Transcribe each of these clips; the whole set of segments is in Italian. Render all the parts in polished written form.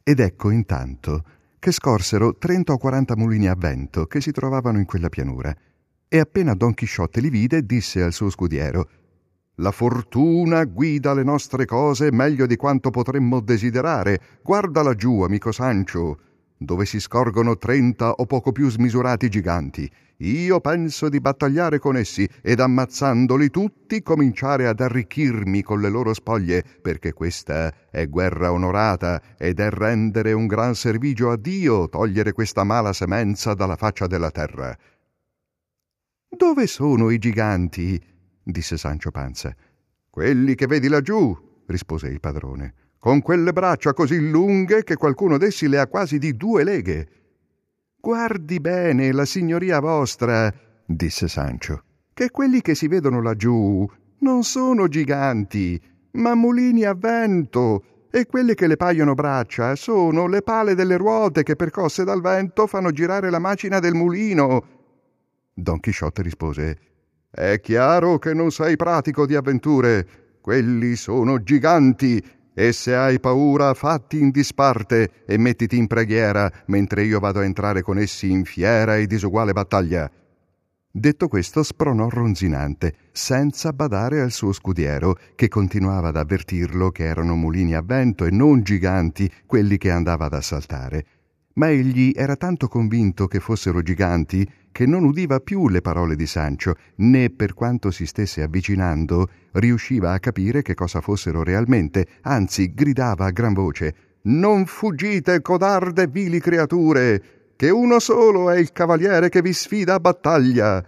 Ed ecco intanto che scorsero 30 o 40 mulini a vento che si trovavano in quella pianura. E appena Don Chisciotte li vide, disse al suo scudiero: «La fortuna guida le nostre cose meglio di quanto potremmo desiderare. Guarda laggiù, amico Sancio, dove si scorgono 30 o poco più smisurati giganti. Io penso di battagliare con essi ed ammazzandoli tutti cominciare ad arricchirmi con le loro spoglie, perché questa è guerra onorata ed è rendere un gran servigio a Dio togliere questa mala semenza dalla faccia della terra». «Dove sono i giganti?» disse Sancio Panza. «Quelli che vedi laggiù», rispose il padrone, «con quelle braccia così lunghe che qualcuno d'essi le ha quasi di 2 leghe. «Guardi bene, la signoria vostra», disse Sancio, «che quelli che si vedono laggiù non sono giganti, ma mulini a vento, e quelle che le paiono braccia sono le pale delle ruote che, percosse dal vento, fanno girare la macina del mulino». Don Chisciotte rispose: «È chiaro che non sei pratico di avventure. Quelli sono giganti, e se hai paura fatti in disparte e mettiti in preghiera mentre io vado a entrare con essi in fiera e disuguale battaglia». Detto questo spronò ronzinante, senza badare al suo scudiero, che continuava ad avvertirlo che erano mulini a vento e non giganti quelli che andava ad assaltare. Ma egli era tanto convinto che fossero giganti che non udiva più le parole di Sancio, né per quanto si stesse avvicinando riusciva a capire che cosa fossero realmente, anzi gridava a gran voce: «Non fuggite, codarde vili creature, che uno solo è il cavaliere che vi sfida a battaglia».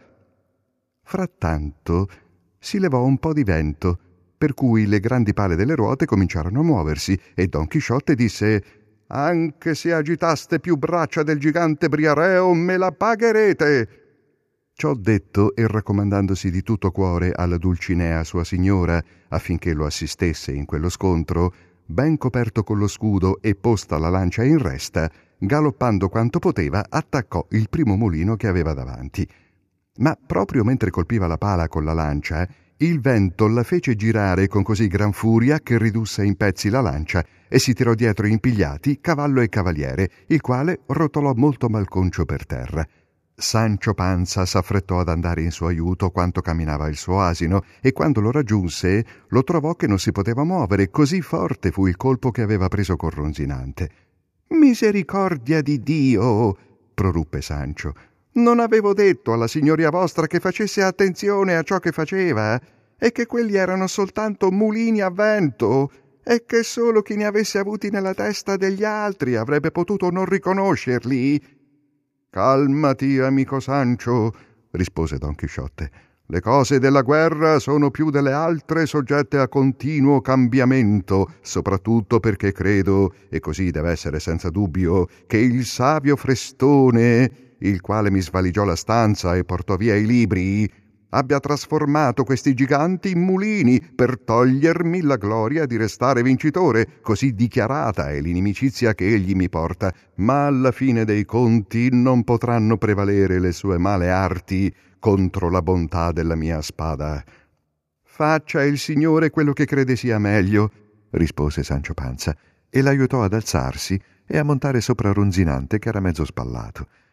Frattanto si levò un po' di vento, per cui le grandi pale delle ruote cominciarono a muoversi, e Don Chisciotte disse: «Anche se agitaste più braccia del gigante Briareo, me la pagherete». Ciò detto, e raccomandandosi di tutto cuore alla Dulcinea sua signora affinché lo assistesse in quello scontro, ben coperto con lo scudo e posta la lancia in resta, galoppando quanto poteva, attaccò il primo mulino che aveva davanti. Ma proprio mentre colpiva la pala con la lancia, il vento la fece girare con così gran furia che ridusse in pezzi la lancia e si tirò dietro impigliati cavallo e cavaliere, il quale rotolò molto malconcio per terra. Sancio Panza s'affrettò ad andare in suo aiuto quanto camminava il suo asino, e quando lo raggiunse lo trovò che non si poteva muovere, così forte fu il colpo che aveva preso con Ronzinante. «Misericordia di Dio!» proruppe Sancio. «Non avevo detto alla signoria vostra che facesse attenzione a ciò che faceva, e che quelli erano soltanto mulini a vento, e che solo chi ne avesse avuti nella testa degli altri avrebbe potuto non riconoscerli?» «Calmati, amico Sancio», rispose Don Chisciotte. «Le cose della guerra sono più delle altre soggette a continuo cambiamento, soprattutto perché credo, e così deve essere senza dubbio, che il savio Frestone, il quale mi svaligiò la stanza e portò via i libri, abbia trasformato questi giganti in mulini per togliermi la gloria di restare vincitore, così dichiarata è l'inimicizia che egli mi porta, ma alla fine dei conti non potranno prevalere le sue male arti contro la bontà della mia spada». «Faccia il Signore quello che crede sia meglio», rispose Sancio Panza, e l'aiutò ad alzarsi e a montare sopra Ronzinante, che era mezzo spallato.